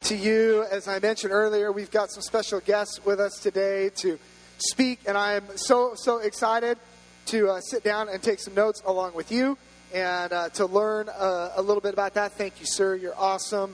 to you. As I mentioned earlier, we've got some special guests with us today to speak, and I'm so excited to sit down and take some notes along with you and to learn a little bit about that. Thank you, sir. You're awesome.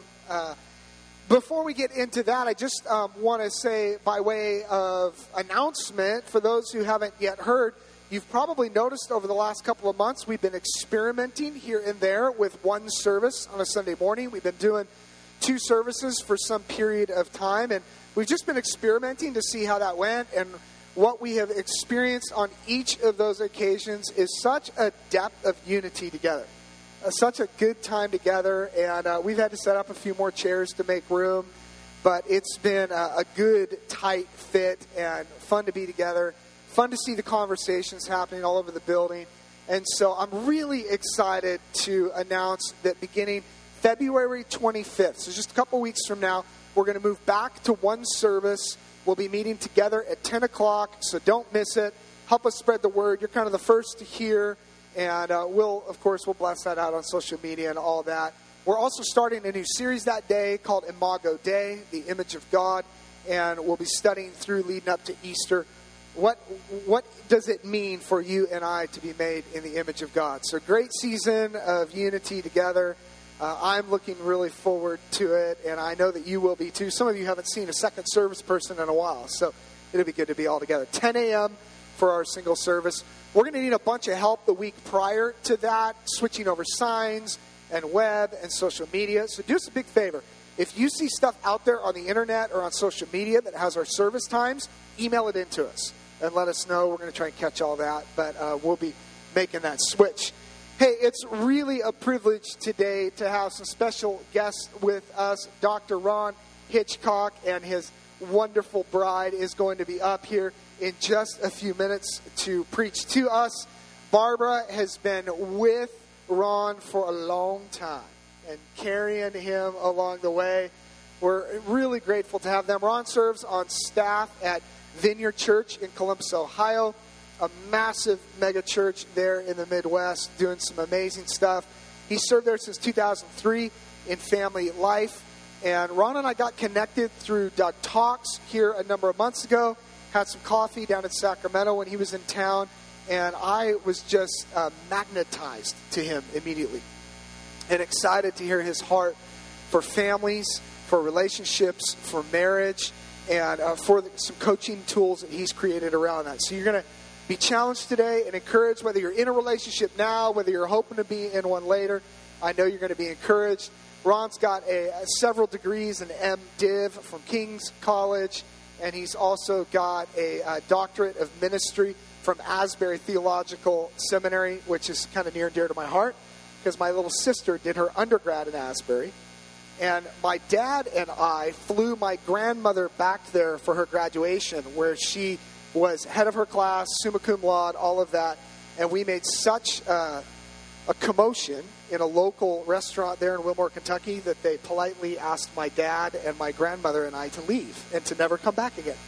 Before we get into that, I just want to say, by way of announcement, for those who haven't yet heard, you've probably noticed over the last couple of months, we've been experimenting here and there with one service on a Sunday morning. We've been doing 2 services for some period of time, and we've just been experimenting to see how that went. And what we have experienced on each of those occasions is such a depth of unity together, such a good time together. And we've had to set up a few more chairs to make room, but it's been a good, tight fit and fun to be together, fun to see the conversations happening all over the building. And so I'm really excited to announce that beginning February 25th, so just a couple weeks from now, we're going to move back to one service. We'll be meeting together at 10 o'clock, so don't miss it. Help us spread the word. You're kind of the first to hear, and we'll bless that out on social media and all that. We're also starting a new series that day called Imago Dei, the image of God, and we'll be studying through leading up to Easter. What does it mean for you and I to be made in the image of God? So great season of unity together. I'm looking really forward to it, and I know that you will be too. Some of you haven't seen a second service person in a while, so it'll be good to be all together. 10 a.m. for our single service. We're going to need a bunch of help the week prior to that, switching over signs and web and social media. So do us a big favor. If you see stuff out there on the internet or on social media that has our service times, email it in to us and let us know. We're going to try and catch all that, but we'll be making that switch. Hey, it's really a privilege today to have some special guests with us. Dr. Ron Hitchcock and his wonderful bride is going to be up here in just a few minutes to preach to us. Barbara has been with Ron for a long time and carrying him along the way. We're really grateful to have them. Ron serves on staff at Vineyard Church in Columbus, Ohio. A massive mega church there in the Midwest, doing some amazing stuff. He served there since 2003 in family life. And Ron and I got connected through Doug Talks here a number of months ago. Had some coffee down in Sacramento when he was in town. And I was just magnetized to him immediately. And excited to hear his heart for families, for relationships, for marriage, and for some coaching tools that he's created around that. So you're going to be challenged today and encouraged, whether you're in a relationship now, whether you're hoping to be in one later. I know you're going to be encouraged. Ron's got several degrees, an MDiv from King's College, and he's also got a doctorate of ministry from Asbury Theological Seminary, which is kind of near and dear to my heart, because my little sister did her undergrad in Asbury. And my dad and I flew my grandmother back there for her graduation, where she was head of her class, summa cum laude, all of that. And we made such a commotion in a local restaurant there in Wilmore, Kentucky, that they politely asked my dad and my grandmother and I to leave and to never come back again.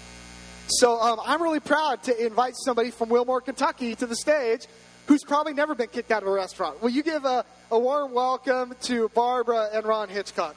So I'm really proud to invite somebody from Wilmore, Kentucky to the stage who's probably never been kicked out of a restaurant. Will you give a warm welcome to Barbara and Ron Hitchcock?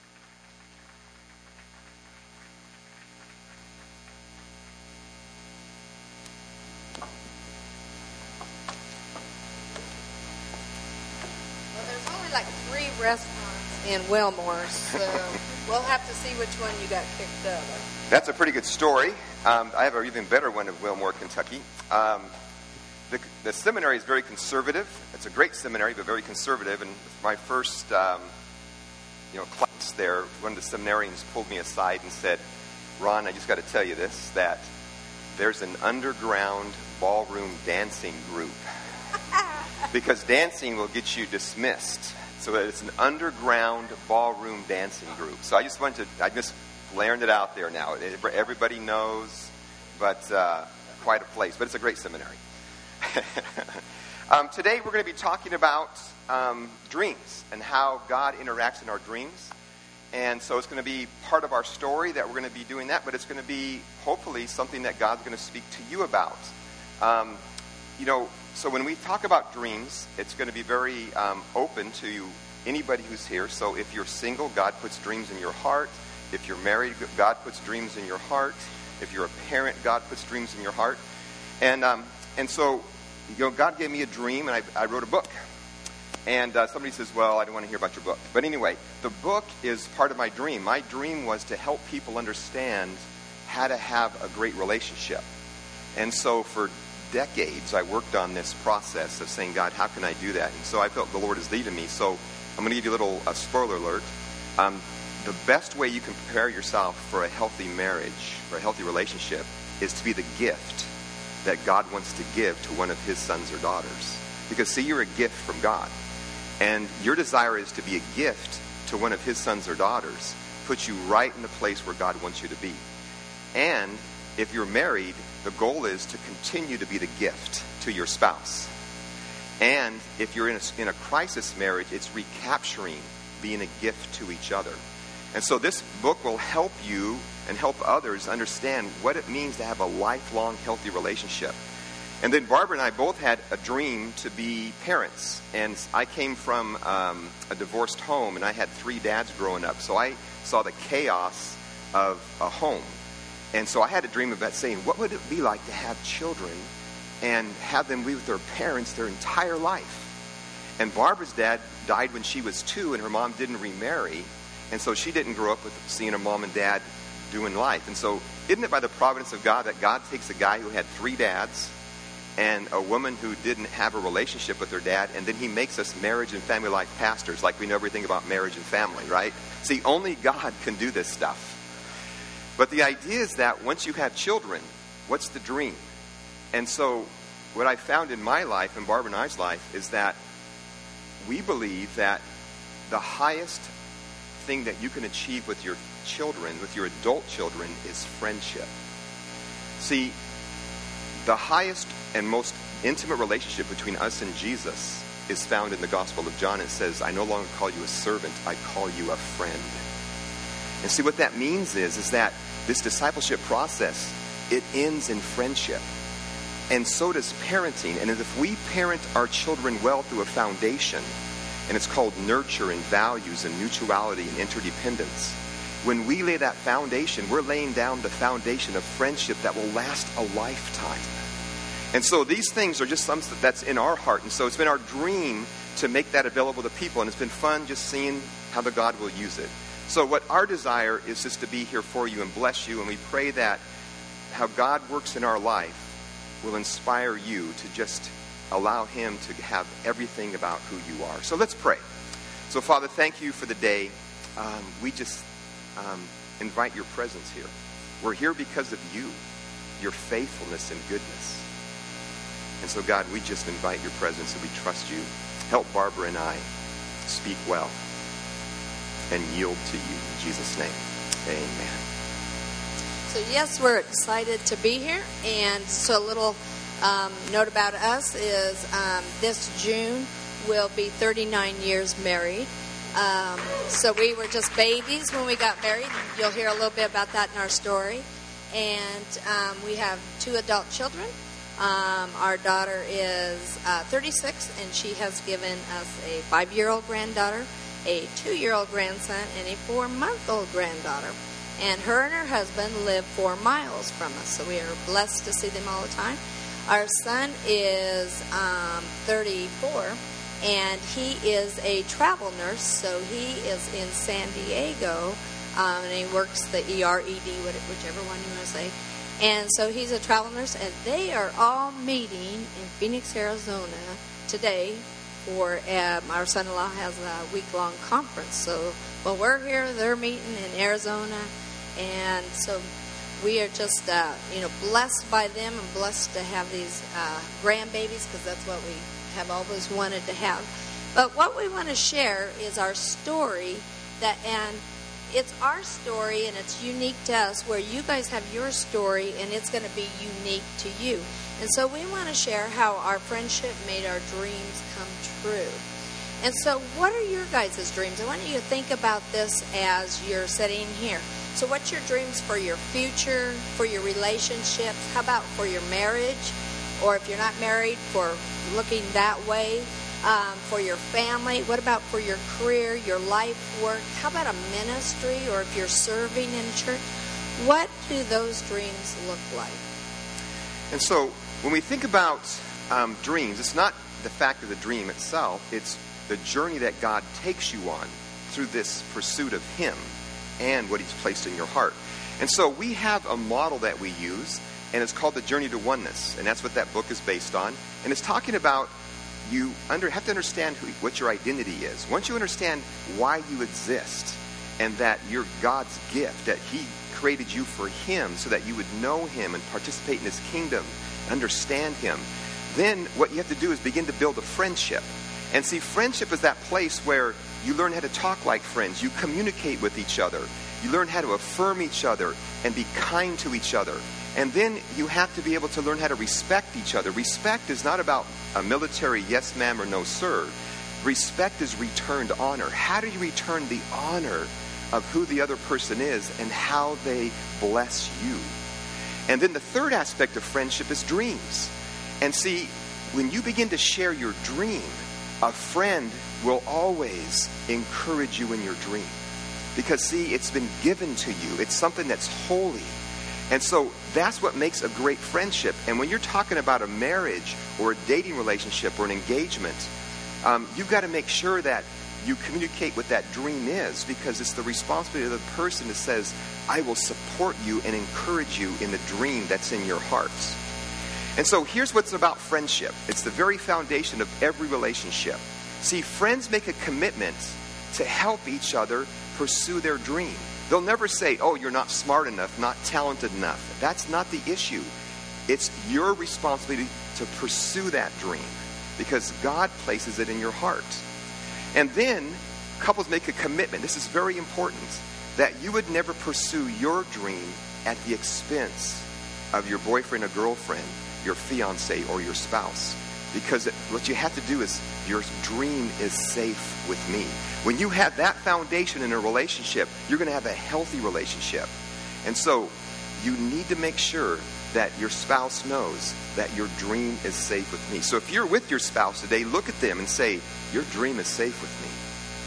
Like 3 restaurants in Wilmore, so we'll have to see which one you got picked up. That's a pretty good story. I have an even better one of Wilmore, Kentucky. The seminary is very conservative. It's a great seminary, but very conservative. And my first class there, one of the seminarians pulled me aside and said, "Ron, I just got to tell you this, that there's an underground ballroom dancing group." Because dancing will get you dismissed. So it's an underground ballroom dancing group. So I just learned it out there now. Everybody knows, but quite a place. But it's a great seminary. Today we're going to be talking about dreams and how God interacts in our dreams. And so it's going to be part of our story that we're going to be doing that, but it's going to be hopefully something that God's going to speak to you about. So when we talk about dreams, it's going to be very open to anybody who's here. So if you're single, God puts dreams in your heart. If you're married, God puts dreams in your heart. If you're a parent, God puts dreams in your heart. And so, God gave me a dream, and I wrote a book. And somebody says, well, I don't want to hear about your book. But anyway, the book is part of my dream. My dream was to help people understand how to have a great relationship. And so for decades, I worked on this process of saying, God, how can I do that? And so I felt the Lord is leading me. So I'm going to give you a little spoiler alert. The best way you can prepare yourself for a healthy marriage or a healthy relationship is to be the gift that God wants to give to one of his sons or daughters. Because, see, you're a gift from God. And your desire is to be a gift to one of his sons or daughters, puts you right in the place where God wants you to be. And if you're married, the goal is to continue to be the gift to your spouse. And if you're in a crisis marriage, it's recapturing being a gift to each other. And so this book will help you and help others understand what it means to have a lifelong healthy relationship. And then Barbara and I both had a dream to be parents. And I came from a divorced home, and I had 3 dads growing up. So I saw the chaos of a home. And so I had a dream about saying, what would it be like to have children and have them be with their parents their entire life? And Barbara's dad died when she was 2, and her mom didn't remarry. And so she didn't grow up with seeing her mom and dad doing life. And so isn't it by the providence of God that God takes a guy who had 3 dads and a woman who didn't have a relationship with her dad, and then he makes us marriage and family life pastors, like we know everything about marriage and family, right? See, only God can do this stuff. But the idea is that once you have children, what's the dream? And so what I found in my life and Barbara and I's life is that we believe that the highest thing that you can achieve with your children, with your adult children, is friendship. See, the highest and most intimate relationship between us and Jesus is found in the Gospel of John. It says, I no longer call you a servant, I call you a friend. And see, what that means is that this discipleship process, it ends in friendship. And so does parenting. And if we parent our children well through a foundation, and it's called nurture and values and mutuality and interdependence, when we lay that foundation, we're laying down the foundation of friendship that will last a lifetime. And so these things are just something that's in our heart. And so it's been our dream to make that available to people. And it's been fun just seeing how the God will use it. So what our desire is just to be here for you and bless you. And we pray that how God works in our life will inspire you to just allow him to have everything about who you are. So let's pray. So Father, thank you for the day. We just invite your presence here. We're here because of you, your faithfulness and goodness. And so God, we just invite your presence and we trust you. Help Barbara and I speak well and yield to you. In Jesus' name, amen. So yes, we're excited to be here. And so a little note about us is this June we'll be 39 years married. So we were just babies when we got married. You'll hear a little bit about that in our story. And we have 2 adult children. Our daughter is 36, and she has given us a 5-year-old granddaughter, a 2-year-old grandson, and a 4-month-old granddaughter. And her husband live 4 miles from us, so we are blessed to see them all the time. Our son is 34, and he is a travel nurse, so he is in San Diego, and he works the ERED, whichever one you want to say. And so he's a travel nurse, and they are all meeting in Phoenix, Arizona today for our son-in-law has a week-long conference. So while we're here, they're meeting in Arizona, and so we are just blessed by them and blessed to have these grandbabies, because that's what we have always wanted to have. But what we want to share is our story, and it's our story, and it's unique to us, where you guys have your story, and it's going to be unique to you. And so we want to share how our friendship made our dreams come true. And so what are your guys' dreams? I want you to think about this as you're sitting here. So what's your dreams for your future, for your relationships? How about for your marriage? Or if you're not married, for looking that way. for your family? What about for your career, your life work? How about a ministry, or if you're serving in church? What do those dreams look like? And so when we think about dreams, it's not the fact of the dream itself. It's the journey that God takes you on through this pursuit of Him and what He's placed in your heart. And so we have a model that we use, and it's called the Journey to Oneness. And that's what that book is based on. And it's talking about you have to understand what your identity is. Once you understand why you exist and that you're God's gift, that He created you for Him so that you would know Him and participate in His kingdom, understand Him, then what you have to do is begin to build a friendship. And see, friendship is that place where you learn how to talk like friends. You communicate with each other. You learn how to affirm each other and be kind to each other. And then you have to be able to learn how to respect each other. Respect is not about a military yes ma'am or no sir. Respect is returned honor. How do you return the honor of who the other person is and how they bless you? And then the third aspect of friendship is dreams. And see, when you begin to share your dream, a friend will always encourage you in your dream. Because see, it's been given to you. It's something that's holy. And so that's what makes a great friendship. And when you're talking about a marriage or a dating relationship or an engagement, you've got to make sure that you communicate what that dream is, because it's the responsibility of the person that says, I will support you and encourage you in the dream that's in your heart. And so here's what's about friendship. It's the very foundation of every relationship. See, friends make a commitment to help each other pursue their dream. They'll never say, oh, you're not smart enough, not talented enough. That's not the issue. It's your responsibility to pursue that dream because God places it in your heart. And then couples make a commitment. This is very important, that you would never pursue your dream at the expense of your boyfriend or girlfriend, your fiance or your spouse. Because what you have to do is, your dream is safe with me. When you have that foundation in a relationship, you're going to have a healthy relationship. And so you need to make sure that your spouse knows that your dream is safe with me. So if you're with your spouse today, look at them and say, your dream is safe with me.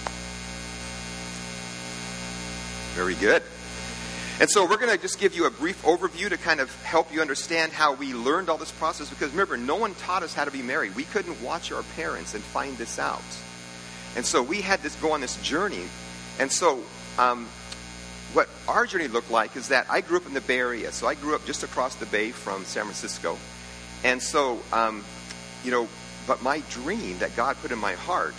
Very good. And so we're going to just give you a brief overview to kind of help you understand how we learned all this process. Because remember, no one taught us how to be married. We couldn't watch our parents and find this out. And so we had to go on this journey. And so what our journey looked like is that I grew up in the Bay Area. So I grew up just across the bay from San Francisco. And so, but my dream that God put in my heart,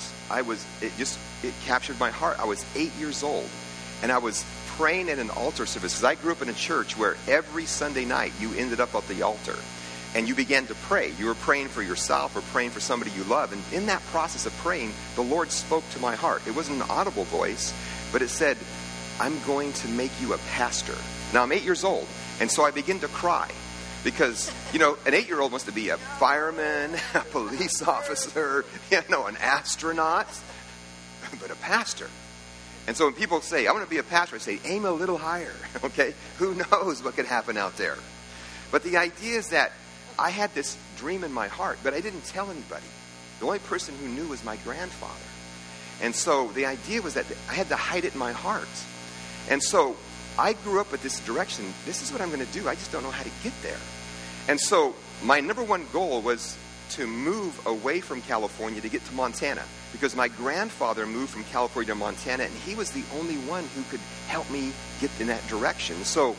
it captured my heart. I was 8 years old. And I was praying at an altar service, because I grew up in a church where every Sunday night you ended up at the altar and you began to pray. You were praying for yourself or praying for somebody you love. And in that process of praying, the Lord spoke to my heart. It wasn't an audible voice, but it said, I'm going to make you a pastor. Now I'm 8 years old. And so I begin to cry because, an 8-year-old wants to be a fireman, a police officer, an astronaut, but a pastor. And so when people say, I want to be a pastor, I say, aim a little higher, okay? Who knows what could happen out there? But the idea is that I had this dream in my heart, but I didn't tell anybody. The only person who knew was my grandfather. And so the idea was that I had to hide it in my heart. And so I grew up with this direction. This is what I'm going to do. I just don't know how to get there. And so my number one goal was to move away from California to get to Montana, because my grandfather moved from California to Montana, and he was the only one who could help me get in that direction. So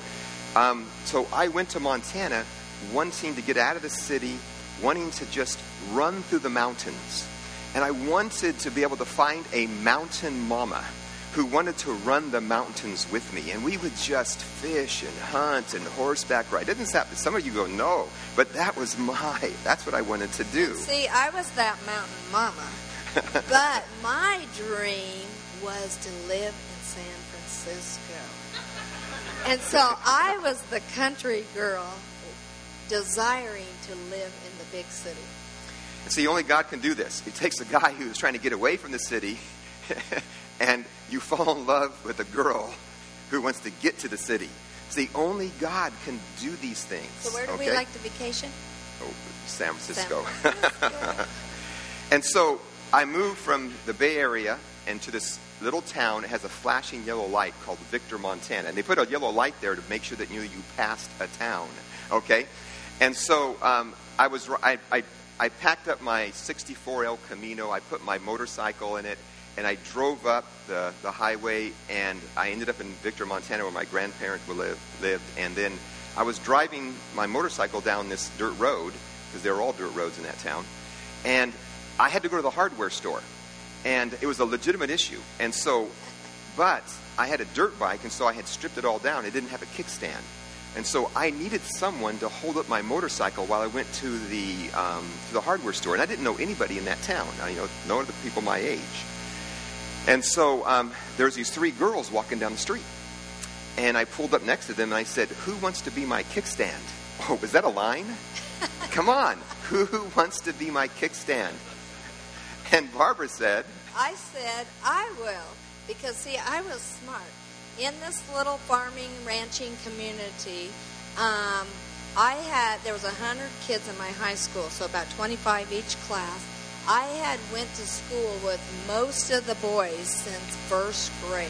I went to Montana wanting to get out of the city, wanting to just run through the mountains. And I wanted to be able to find a mountain mama who wanted to run the mountains with me. And we would just fish and hunt and horseback ride. Doesn't that, some of you go, no, but that's what I wanted to do. See, I was that mountain mama. But my dream was to live in San Francisco. And so I was the country girl desiring to live in the big city. And see, only God can do this. It takes a guy who's trying to get away from the city and you fall in love with a girl who wants to get to the city. See, only God can do these things. So where do we like to vacation? Oh, San Francisco. And so I moved from the Bay Area into this little town. It has a flashing yellow light called Victor, Montana. And they put a yellow light there to make sure that you passed a town. Okay? And so I packed up my 64 El Camino. I put my motorcycle in it. And I drove up the highway. And I ended up in Victor, Montana, where my grandparents lived. And then I was driving my motorcycle down this dirt road, because there were all dirt roads in that town. And I had to go to the hardware store. And it was a legitimate issue. And so, but I had a dirt bike, and so I had stripped it all down. It didn't have a kickstand. And so I needed someone to hold up my motorcycle while I went to the hardware store. And I didn't know anybody in that town. No other people my age. And so there's these 3 girls walking down the street. And I pulled up next to them, and I said, "Who wants to be my kickstand?" Oh, was that a line? Come on. Who wants to be my kickstand? And Barbara said, I said, I will. Because, see, I was smart. In this little farming, ranching community, there was 100 kids in my high school, so about 25 each class. I had went to school with most of the boys since first grade.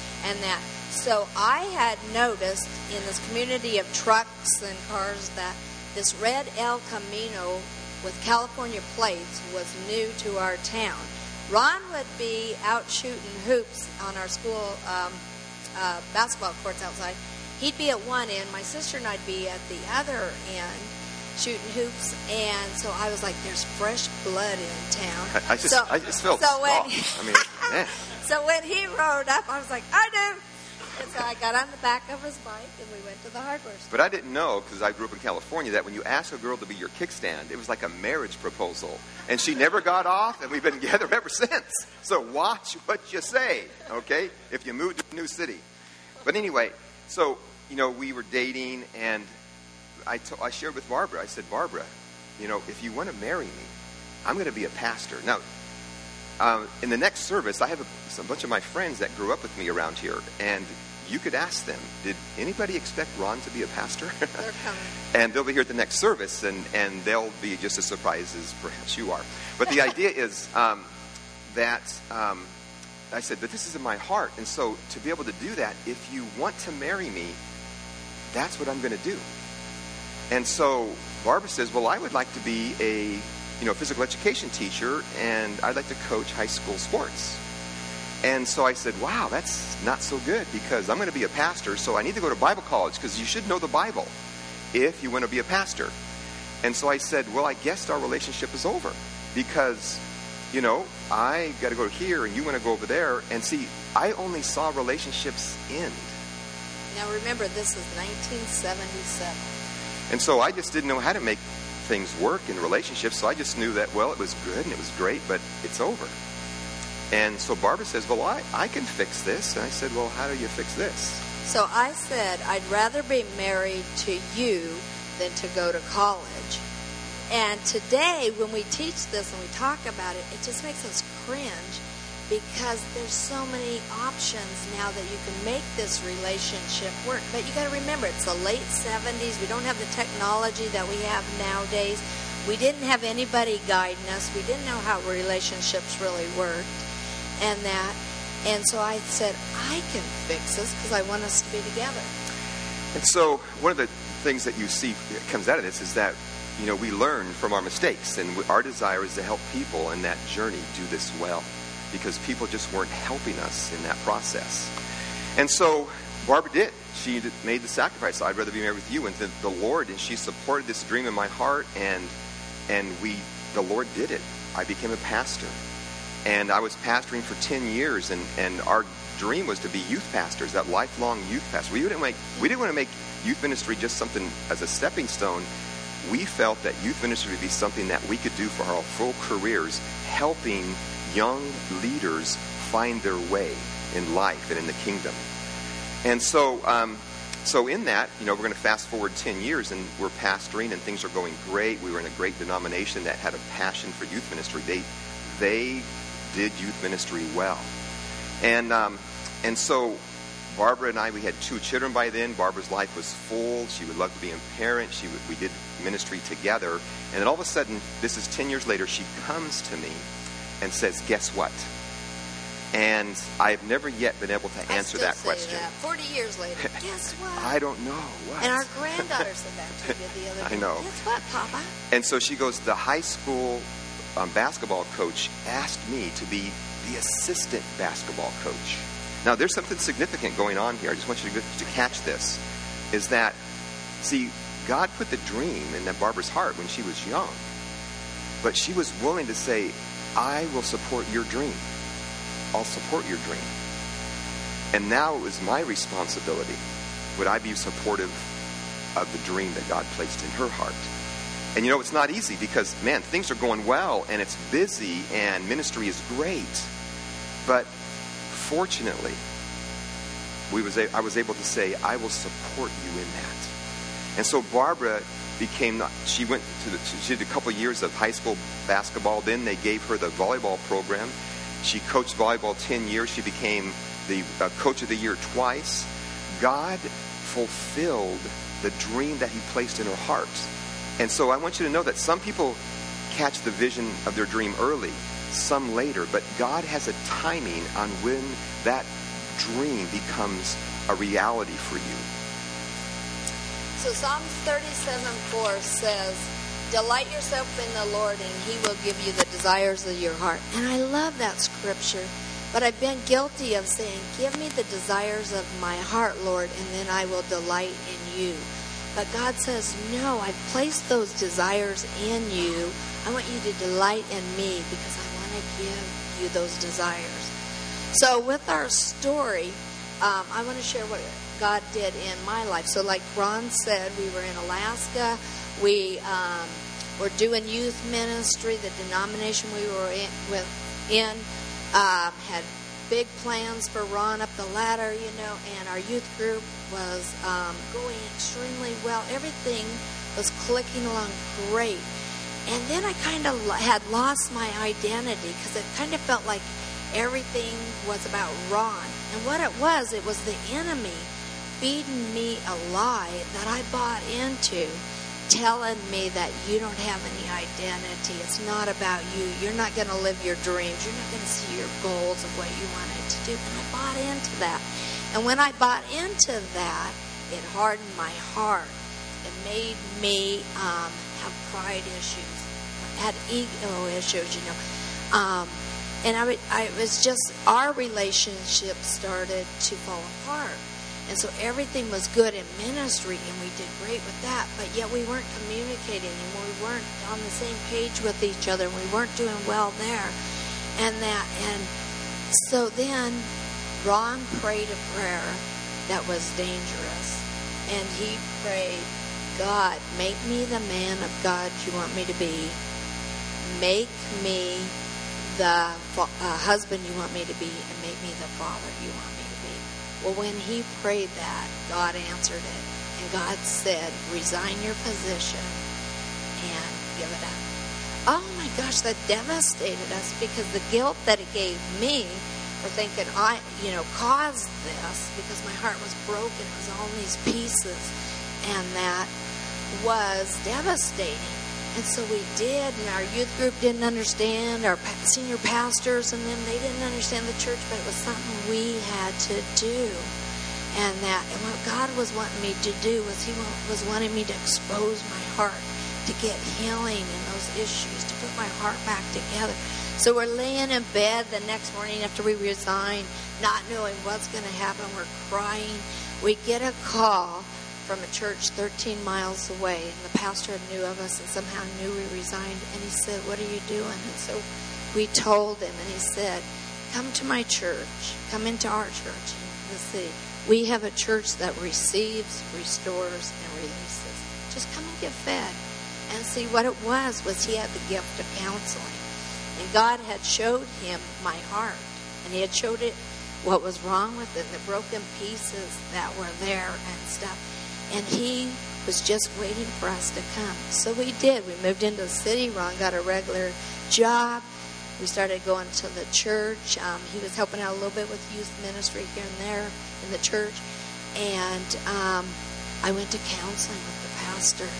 So I had noticed in this community of trucks and cars that this red El Camino with California plates was new to our town. Ron would be out shooting hoops on our school basketball courts outside. He'd be at one end. My sister and I'd be at the other end shooting hoops. And so I was like, there's fresh blood in town. I just felt soft. So when he rode up, I was like, I do. And so I got on the back of his bike, and we went to the hardware store. But I didn't know, because I grew up in California, that when you ask a girl to be your kickstand, it was like a marriage proposal. And she never got off, and we've been together ever since. So watch what you say, okay, if you move to a new city. But anyway, so, we were dating, and I shared with Barbara. I said, Barbara, if you want to marry me, I'm going to be a pastor. Now, in the next service, I have a bunch of my friends that grew up with me around here, and you could ask them, did anybody expect Ron to be a pastor? They're coming. And they'll be here at the next service, and they'll be just as surprised as perhaps you are. But the idea is that I said, but this is in my heart. And so to be able to do that, if you want to marry me, that's what I'm going to do. And so Barbara says, well, I would like to be a physical education teacher, and I'd like to coach high school sports. And so I said, wow, that's not so good, because I'm going to be a pastor, so I need to go to Bible college, because you should know the Bible if you want to be a pastor. And so I said, well, I guess our relationship is over, because, I got to go here, and you want to go over there. And see, I only saw relationships end. Now remember, this is 1977. And so I just didn't know how to make things work in relationships, so I just knew that, well, it was good and it was great, but it's over. And so Barbara says, well, I can fix this. And I said, well, how do you fix this? So I said, I'd rather be married to you than to go to college. And today, when we teach this and we talk about it, it just makes us cringe, because there's so many options now that you can make this relationship work. But you got to remember, it's the late 70s. We don't have the technology that we have nowadays. We didn't have anybody guiding us. We didn't know how relationships really worked. And so I said, I can fix this, because I want us to be together. And so one of the things that you see that comes out of this is that, we learn from our mistakes, and our desire is to help people in that journey do this well, because people just weren't helping us in that process. And so Barbara did. She made the sacrifice. I'd rather be married with you. And the Lord, and she supported this dream in my heart, and the Lord did it. I became a pastor. And I was pastoring for 10 years, and our dream was to be youth pastors, that lifelong youth pastor. We didn't want to make youth ministry just something as a stepping stone. We felt that youth ministry would be something that we could do for our full careers, helping young leaders find their way in life and in the kingdom. And so in that, we're going to fast forward 10 years, and we're pastoring, and things are going great. We were in a great denomination that had a passion for youth ministry. They did youth ministry well. And so Barbara and I, we had 2 children by then. Barbara's life was full. She would love to be a parent. We did ministry together. And then all of a sudden, this is 10 years later, she comes to me and says, guess what? And I've never yet been able to answer that question. That. 40 years later, guess what? I don't know. What? And our granddaughter said that to me the other day. I know. Guess what, Papa? And so she goes, the high school basketball coach asked me to be the assistant basketball coach. Now, there's something significant going on here. I just want you to catch this. Is that, see, God put the dream in that Barbara's heart when she was young. But she was willing to say, I will support your dream. I'll support your dream. And now it was my responsibility. Would I be supportive of the dream that God placed in her heart? And you know, it's not easy because, man, things are going well and it's busy and ministry is great. But fortunately, I was able to say, I will support you in that. And so Barbara she did a couple of years of high school basketball. Then they gave her the volleyball program. She coached volleyball 10 years. She became the coach of the year twice. God fulfilled the dream that he placed in her heart. And so I want you to know that some people catch the vision of their dream early, some later, but God has a timing on when that dream becomes a reality for you. So Psalms 37:4 says, delight yourself in the Lord and he will give you the desires of your heart. And I love that scripture, but I've been guilty of saying, give me the desires of my heart, Lord, and then I will delight in you. But God says, no, I've placed those desires in you. I want you to delight in me because I want to give you those desires. So with our story, I want to share what God did in my life. So like Ron said, we were in Alaska. We were doing youth ministry. The denomination we were in had big plans for Ron up the ladder, and our youth group was going extremely well. Everything was clicking along great. And then I kind of had lost my identity because it kind of felt like everything was about Ron. And what it was the enemy feeding me a lie that I bought into, telling me that you don't have any identity. It's not about you. You're not going to live your dreams. You're not going to see your goals of what you wanted to do. And I bought into that. And when I bought into that, it hardened my heart. It made me have pride issues. I had ego issues, and it was just, our relationship started to fall apart. And so everything was good in ministry, and we did great with that, but yet we weren't communicating anymore. We weren't on the same page with each other, and we weren't doing well there. And so then Ron prayed a prayer that was dangerous. And he prayed, God, make me the man of God you want me to be. Make me the husband you want me to be, and make me the father you want me to be. Well, when he prayed that, God answered it. And God said, resign your position and give it up. Oh my gosh, that devastated us, because the guilt that it gave me for thinking I, caused this, because my heart was broken. It was all in these pieces. And that was devastating. And so we did, and our youth group didn't understand, our senior pastors and them, they didn't understand the church, but it was something we had to do. And what God was wanting me to do was he was wanting me to expose my heart, to get healing in those issues, to put my heart back together. So we're laying in bed the next morning after we resign, not knowing what's going to happen. We're crying. We get a call from a church 13 miles away, and the pastor knew of us and somehow knew we resigned, and he said, what are you doing? And so we told him, and he said, come to my church, come into our church in the city. We have a church that receives, restores, and releases. Just come and get fed. And see, what it was he had the gift of counseling, and God had showed him my heart, and he had showed it what was wrong with it, the broken pieces that were there and stuff. And he was just waiting for us to come. So we did. We moved into the city. Ron got a regular job. We started going to the church. He was helping out a little bit with youth ministry here and there in the church. And I went to counseling with the pastor.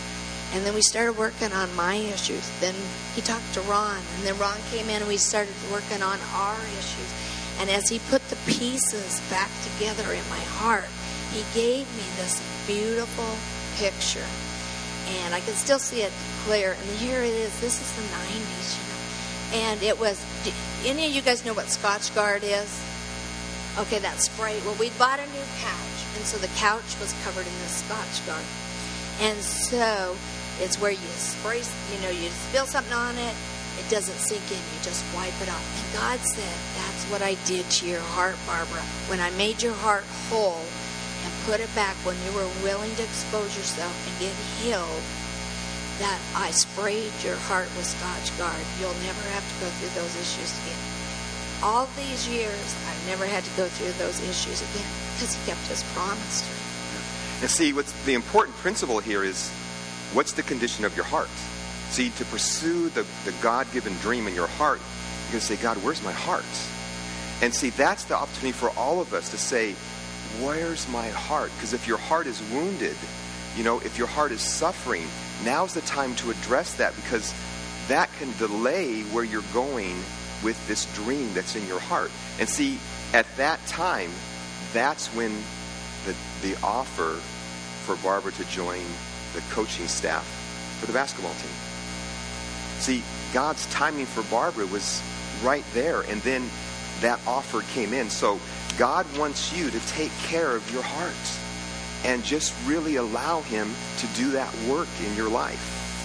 And then we started working on my issues. Then he talked to Ron, and then Ron came in and we started working on our issues. And as he put the pieces back together in my heart, he gave me this beautiful picture. And I can still see it clear. And here it is. This is the 90s, you know. And it was, any of you guys know what Scotchgard is? Okay, that spray. Well, we bought a new couch. And so the couch was covered in this Scotchgard. And so it's where you spray, you know, you spill something on it, it doesn't sink in, you just wipe it off. And God said, that's what I did to your heart, Barbara. When I made your heart whole and put it back when you were willing to expose yourself and get healed, that I sprayed your heart with Scotchgard. You'll never have to go through those issues again. All these years, I've never had to go through those issues again because he kept his promise to me. And see, what's the important principle here is, what's the condition of your heart? See, to pursue the God-given dream in your heart, you're going to say, God, where's my heart? And see, that's the opportunity for all of us to say, where's my heart? Because if your heart is wounded, you know, if your heart is suffering, now's the time to address that, because that can delay where you're going with this dream that's in your heart. And see, at that time, that's when the offer for Barbara to join the coaching staff for the basketball team. See, God's timing for Barbara was right there, and then that offer came in. So God wants you to take care of your heart and just really allow him to do that work in your life.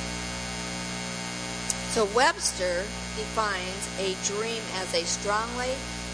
So Webster defines a dream as a strongly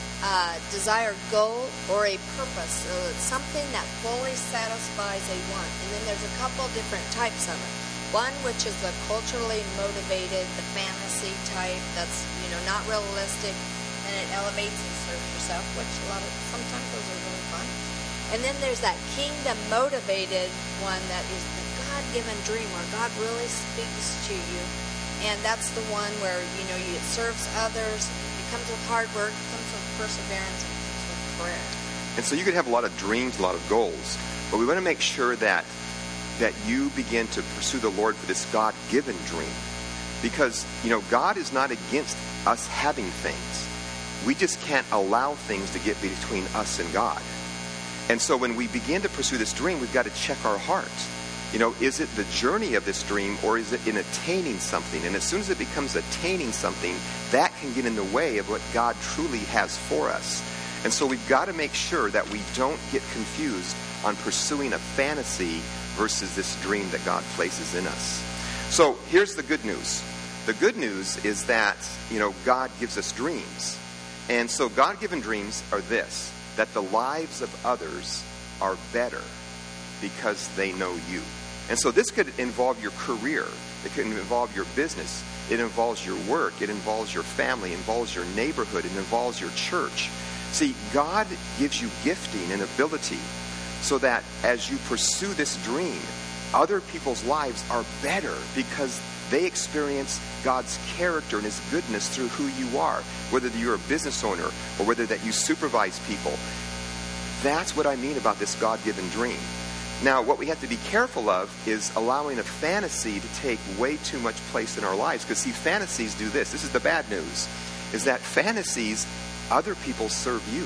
desired goal or a purpose. So it's something that fully satisfies a want. And then there's a couple different types of it. One, which is the culturally motivated, the fantasy type, that's, you know, not realistic, and it elevates and serves yourself, which sometimes those are really fun. And then there's that kingdom motivated one that is the God-given dream where God really speaks to you. And that's the one where, you know, it serves others, it comes with hard work, it comes with perseverance, and it comes with prayer. And so you can have a lot of dreams, a lot of goals, but we want to make sure that you begin to pursue the Lord for this God-given dream. Because, you know, God is not against us having things. We just can't allow things to get between us and God. And so when we begin to pursue this dream, we've got to check our hearts. You know, is it the journey of this dream, or is it in attaining something? And as soon as it becomes attaining something, that can get in the way of what God truly has for us. And so we've got to make sure that we don't get confused on pursuing a fantasy versus this dream that God places in us. So here's the good news. The good news is that, you know, God gives us dreams. And so God-given dreams are this, that the lives of others are better because they know you. And so this could involve your career. It could involve your business. It involves your work. It involves your family. It involves your neighborhood. It involves your church. See, God gives you gifting and ability so that as you pursue this dream, other people's lives are better because they experience God's character and his goodness through who you are, whether you're a business owner or whether that you supervise people. That's what I mean about this God-given dream. Now, what we have to be careful of is allowing a fantasy to take way too much place in our lives. Because, see, fantasies do this. This is the bad news, is that fantasies, other people serve you.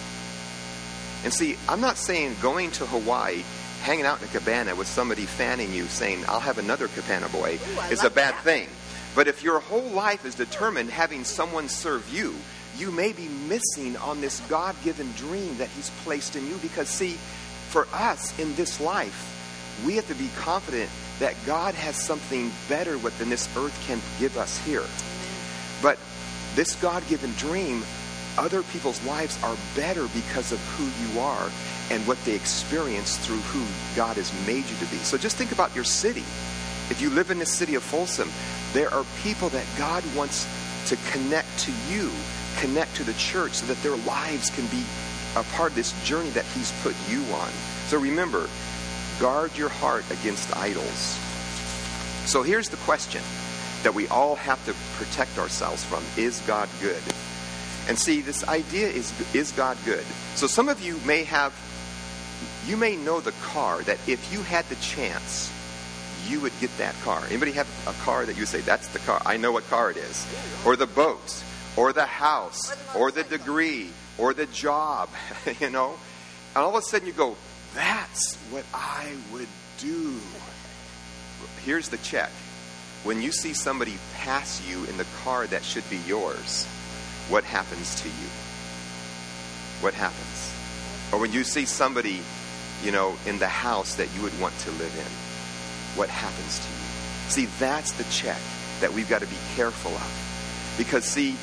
And see, I'm not saying going to Hawaii, hanging out in a cabana with somebody fanning you, saying, I'll have another cabana boy, is a bad thing. But if your whole life is determined having someone serve you, you may be missing on this God-given dream that he's placed in you. Because, see, for us in this life, we have to be confident that God has something better than this earth can give us here. But this God-given dream, other people's lives are better because of who you are and what they experience through who God has made you to be. So just think about your city. If you live in the city of Folsom, there are people that God wants to connect to you, connect to the church, so that their lives can be a part of this journey that he's put you on. So remember, guard your heart against idols. So here's the question that we all have to protect ourselves from. Is God good? And see, this idea is God good? So some of you may know the car that if you had the chance, you would get that car. Anybody have a car that you say, that's the car, I know what car it is? Or the boat, or the house, or the degree, or the job, you know? And all of a sudden you go, that's what I would do. Here's the check. When you see somebody pass you in the car that should be yours, what happens to you? What happens? Or when you see somebody, you know, in the house that you would want to live in, what happens to you? See, that's the check that we've got to be careful of. Because, see,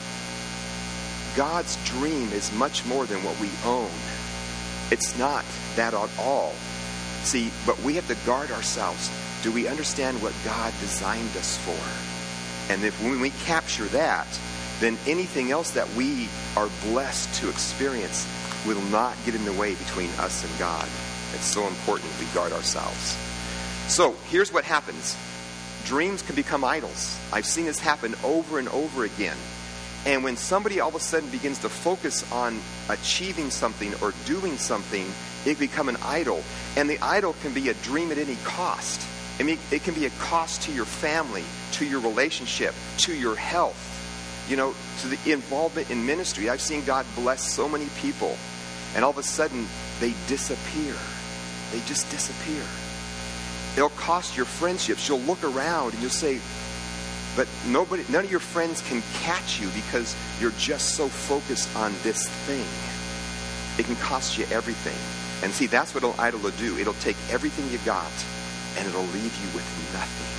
God's dream is much more than what we own. It's not that at all. See, but we have to guard ourselves. Do we understand what God designed us for? And if when we capture that, then anything else that we are blessed to experience will not get in the way between us and God. It's so important we guard ourselves. So here's what happens. Dreams can become idols. I've seen this happen over and over again. And when somebody all of a sudden begins to focus on achieving something or doing something, it can become an idol. And the idol can be a dream at any cost. I mean, it can be a cost to your family, to your relationship, to your health, you know, to the involvement in ministry. I've seen God bless so many people, and all of a sudden they disappear. They just disappear. It'll cost your friendships. You'll look around and you'll say, but none of your friends can catch you because you're just so focused on this thing. It can cost you everything. And see, that's what an idol will do. It'll take everything you got and it'll leave you with nothing.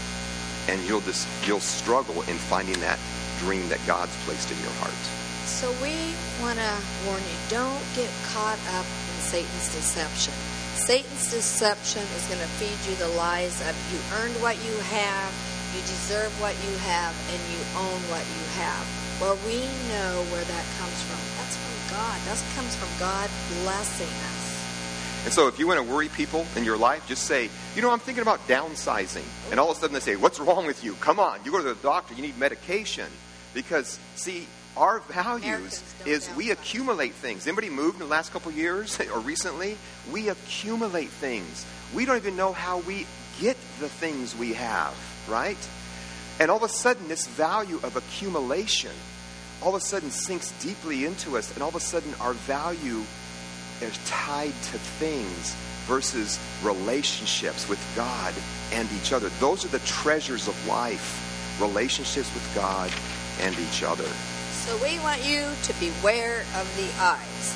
And you'll struggle in finding that dream that God's placed in your heart. So we want to warn you, don't get caught up in Satan's deception. Satan's deception is going to feed you the lies of you earned what you have, you deserve what you have, and you own what you have. Well, we know where that comes from. That's from God. That comes from God blessing us. And so if you want to worry people in your life, just say, you know, I'm thinking about downsizing. And all of a sudden they say, what's wrong with you? Come on, you go to the doctor, you need medication. Because, see, our values is we accumulate things. Anybody moved in the last couple of years or recently? We accumulate things. We don't even know how we get the things we have, right? And all of a sudden, this value of accumulation all of a sudden sinks deeply into us. And all of a sudden, our value is tied to things versus relationships with God and each other. Those are the treasures of life, relationships with God and each other. So we want you to beware of the eyes.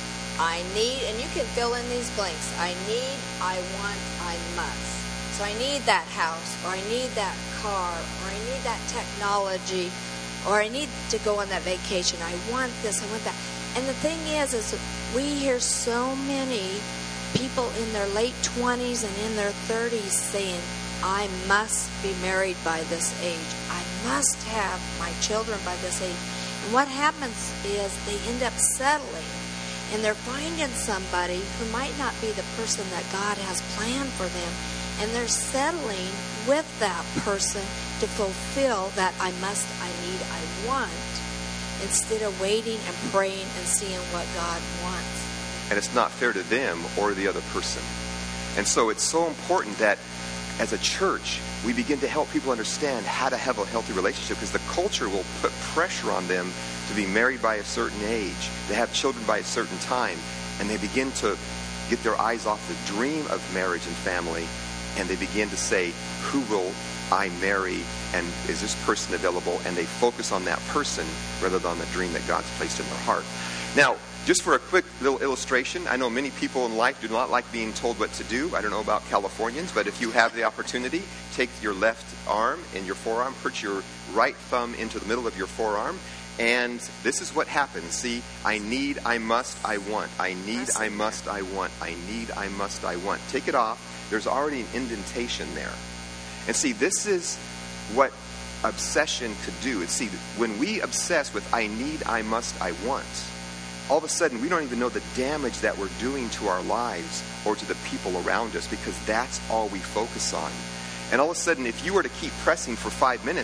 I need, and you can fill in these blanks. I need, I want, I must. So I need that house, or I need that car, or I need that technology, or I need to go on that vacation. I want this, I want that. And the thing is we hear so many people in their late 20s and in their 30s saying, I must be married by this age. I must have my children by this age. And what happens is they end up settling, and they're finding somebody who might not be the person that God has planned for them, and they're settling with that person to fulfill that I must, I need, I want, instead of waiting and praying and seeing what God wants. And it's not fair to them or the other person. And so it's so important that as a church, we begin to help people understand how to have a healthy relationship, because the culture will put pressure on them to be married by a certain age, to have children by a certain time, and they begin to get their eyes off the dream of marriage and family, and they begin to say, who will I marry, and is this person available? And they focus on that person rather than on the dream that God's placed in their heart. Now, just for a quick little illustration, I know many people in life do not like being told what to do. I don't know about Californians, but if you have the opportunity, take your left arm and your forearm, put your right thumb into the middle of your forearm, and this is what happens. See, I need, I must, I want. I need, I must, I want. I need, I must, I want. Take it off. There's already an indentation there. And see, this is what obsession could do. And see, when we obsess with I need, I must, I want, all of a sudden we don't even know the damage that we're doing to our lives or to the people around us, because that's all we focus on. And all of a sudden, if you were to keep pressing for 5 minutes,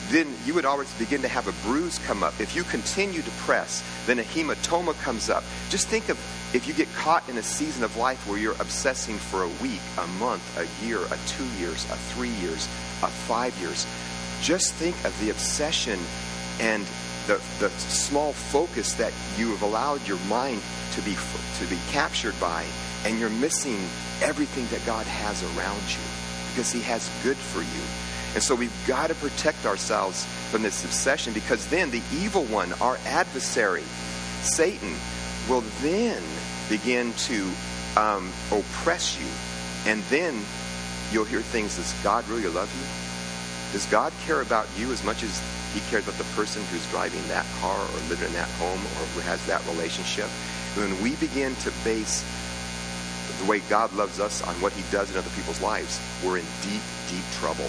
then you would always begin to have a bruise come up. If you continue to press, then a hematoma comes up. Just think of if you get caught in a season of life where you're obsessing for a week, a month, a year, 2 years, 3 years, 5 years. Just think of the obsession and the small focus that you have allowed your mind to be captured by, and you're missing everything that God has around you because He has good for you. And so we've got to protect ourselves from this obsession, because then the evil one, our adversary, Satan, will then begin to oppress you. And then you'll hear things, does God really love you? Does God care about you as much as He cares about the person who's driving that car or living in that home or who has that relationship? When we begin to base the way God loves us on what He does in other people's lives, we're in deep, deep trouble.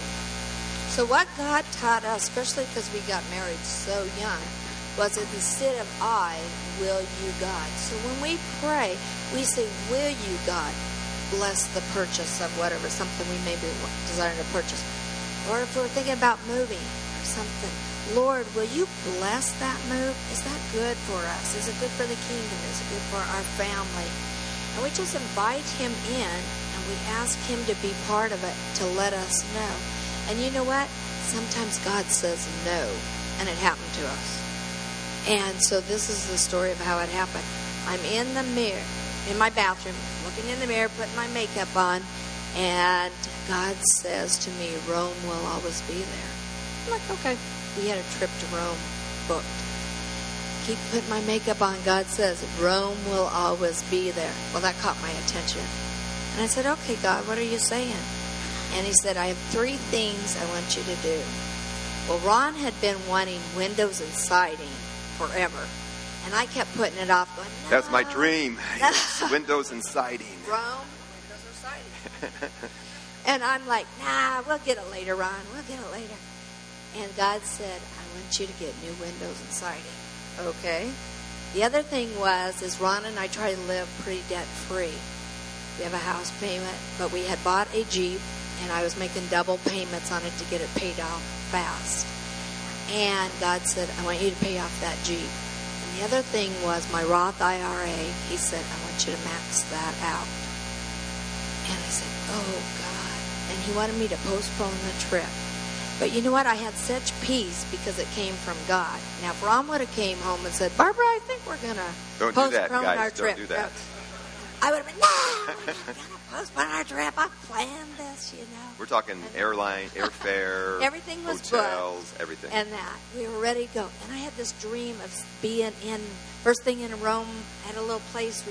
So what God taught us, especially because we got married so young, was that instead of I, will you, God. So when we pray, we say, will you, God, bless the purchase of whatever, something we may be desiring to purchase. Or if we're thinking about moving or something, Lord, will you bless that move? Is that good for us? Is it good for the kingdom? Is it good for our family? And we just invite Him in, and we ask Him to be part of it, to let us know. And you know what? Sometimes God says no, and it happened to us. And so this is the story of how it happened. I'm in the mirror, in my bathroom, looking in the mirror, putting my makeup on, and God says to me, Rome will always be there. I'm like, okay. We had a trip to Rome booked. Keep putting my makeup on. God says, Rome will always be there. Well, that caught my attention. And I said, okay, God, what are you saying? And He said, I have 3 things I want you to do. Well, Ron had been wanting windows and siding forever. And I kept putting it off, going, no. That's my dream. Yes, windows and siding. Rome, windows or siding. And I'm like, nah, we'll get it later, Ron. We'll get it later. And God said, I want you to get new windows and siding. Okay. The other thing is Ron and I try to live pretty debt-free. We have a house payment, but we had bought a Jeep, and I was making double payments on it to get it paid off fast. And God said, I want you to pay off that Jeep. And the other thing was my Roth IRA. He said, I want you to max that out. And I said, oh, God. And He wanted me to postpone the trip. But you know what? I had such peace because it came from God. Now, if Ron would have came home and said, Barbara, I think we're going to postpone our trip. Don't do that. I would have been, no, we're not going to postpone our trip. I planned this, you know. We're talking airline, airfare, everything was hotels, booked, everything. And that. We were ready to go. And I had this dream of being first thing in Rome, had a little place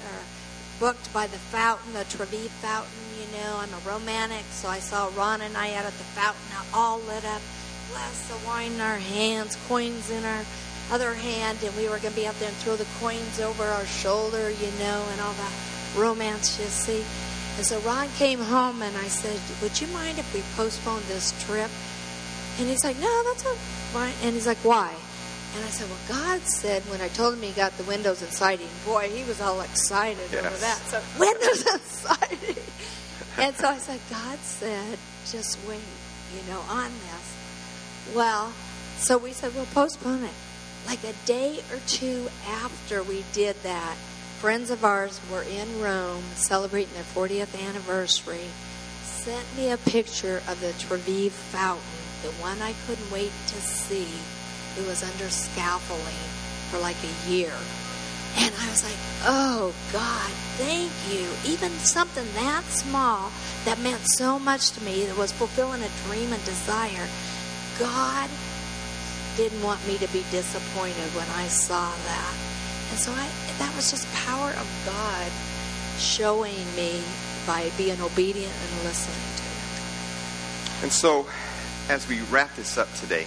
booked by the fountain, the Trevi fountain, you know. I'm a romantic, so I saw Ron and I out at the fountain, all lit up, glass of wine in our hands, coins in our other hand, and we were going to be out there and throw the coins over our shoulder, you know, and all that romance, you see. And so Ron came home, and I said, would you mind if we postponed this trip? And he's like, no, that's not fine. And he's like, why? And I said, well, God said, when I told him He got the windows and siding, boy, he was all excited over that. So, windows and siding. And so I said, God said, just wait, you know, on this. Well, so we said, we'll postpone it. Like a day or 2 after we did that, friends of ours were in Rome celebrating their 40th anniversary, sent me a picture of the Trevi fountain, the one I couldn't wait to see. It was under scaffolding for like a year. And I was like, oh, God, thank you. Even something that small that meant so much to me, that was fulfilling a dream and desire, God didn't want me to be disappointed when I saw that. And so that was just power of God showing me by being obedient and listening to Him. And so, as we wrap this up today,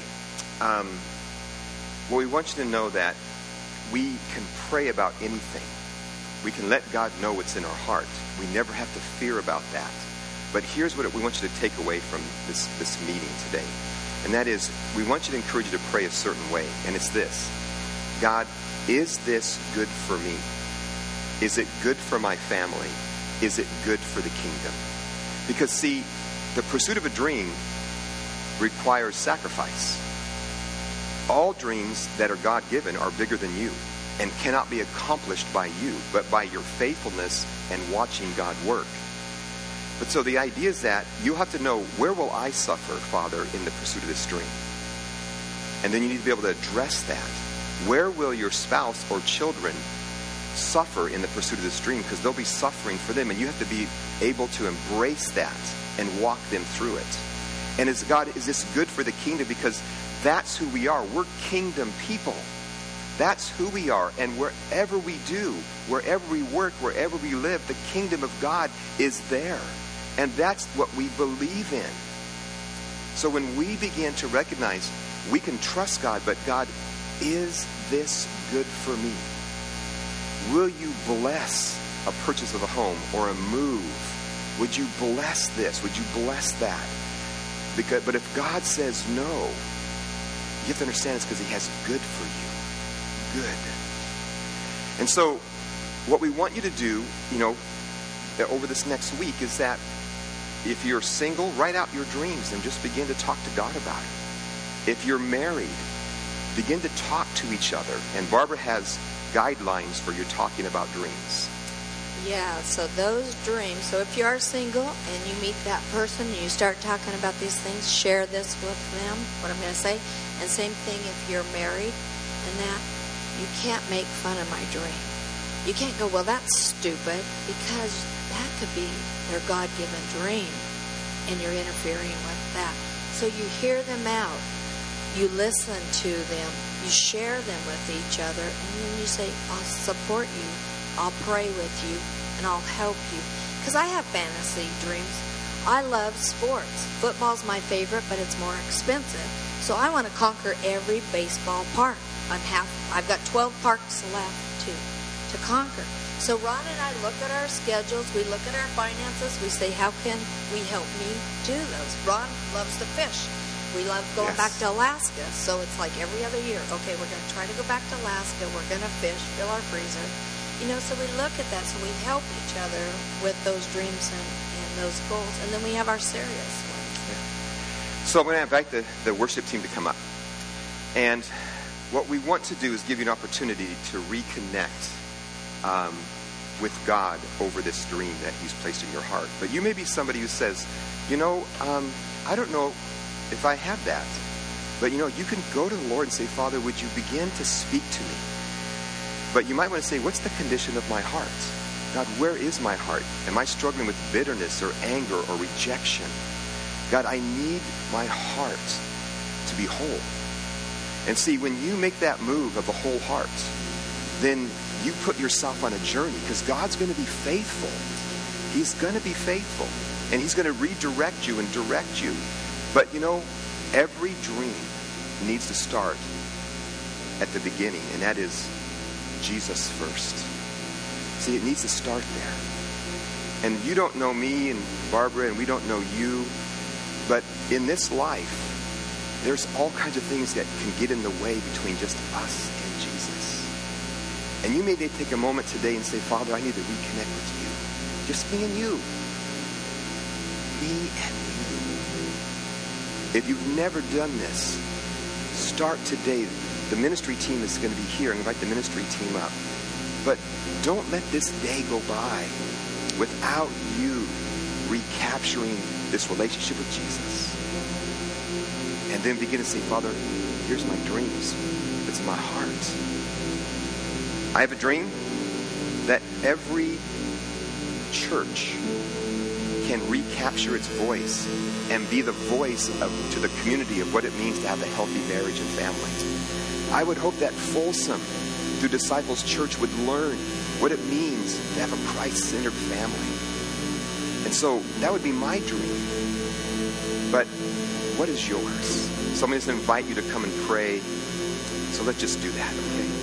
well, we want you to know that we can pray about anything. We can let God know what's in our heart. We never have to fear about that. But here's what we want you to take away from this meeting today. And that is, we want you to encourage you to pray a certain way. And it's this: God, is this good for me? Is it good for my family? Is it good for the kingdom? Because, see, the pursuit of a dream requires sacrifice. All dreams that are God-given are bigger than you and cannot be accomplished by you, but by your faithfulness and watching God work. But so the idea is that you have to know, where will I suffer, Father, in the pursuit of this dream? And then you need to be able to address that. Where will your spouse or children suffer in the pursuit of this dream? Because they'll be suffering for them, and you have to be able to embrace that and walk them through it. And is this good for the kingdom? Because that's who we are. We're kingdom people. That's who we are. And wherever we do, wherever we work, wherever we live, the kingdom of God is there. And that's what we believe in. So when we begin to recognize we can trust God, but God, is this good for me? Will you bless a purchase of a home or a move? Would you bless this? Would you bless that? But if God says no, you have to understand it's because he has good for you. Good. And so what we want you to do, over this next week is that if you're single, write out your dreams and just begin to talk to God about it. If you're married, begin to talk to each other. And Barbara has guidelines for you talking about dreams. Yeah, so those dreams. So if you are single and you meet that person and you start talking about these things, share this with them, what I'm going to say. And same thing if you're married and that, you can't make fun of my dream. You can't go, well, that's stupid, because that could be their God-given dream and you're interfering with that. So you hear them out. You listen to them. You share them with each other. And then you say, I'll support you. I'll pray with you. And I'll help you. Because I have fantasy dreams. I love sports. Football's my favorite, but it's more expensive. So I want to conquer every baseball park. I've got 12 parks left to conquer. So Ron and I look at our schedules. We look at our finances. We say, how can we help me do those? Ron loves to fish. We love going back to Alaska, so it's like every other year. Okay, we're going to try to go back to Alaska. We're going to fish, fill our freezer. So we look at that, so we help each other with those dreams and those goals. And then we have our serious ones. Yeah. So I'm going to invite the worship team to come up. And what we want to do is give you an opportunity to reconnect with God over this dream that he's placed in your heart. But you may be somebody who says, I don't know if I have that. But you can go to the Lord and say, Father, would you begin to speak to me? But you might want to say, what's the condition of my heart? God, where is my heart? Am I struggling with bitterness or anger or rejection? God, I need my heart to be whole. And see, when you make that move of the whole heart, then you put yourself on a journey, because God's going to be faithful. He's going to be faithful. And he's going to redirect you and direct you. But every dream needs to start at the beginning, and that is Jesus first. See, it needs to start there. And you don't know me and Barbara, and we don't know you, but in this life, there's all kinds of things that can get in the way between just us and Jesus. And you may take a moment today and say, Father, I need to reconnect with you. Just me and you. Me and you. If you've never done this, start today. The ministry team is going to be here. Invite the ministry team up. But don't let this day go by without you recapturing this relationship with Jesus. And then begin to say, Father, here's my dreams. It's in my heart. I have a dream that every church can recapture its voice and be the voice to the community of what it means to have a healthy marriage and family. I would hope that Folsom, through Disciples Church, would learn what it means to have a Christ-centered family. And so that would be my dream. But what is yours? So I'm going to invite you to come and pray. So let's just do that, okay?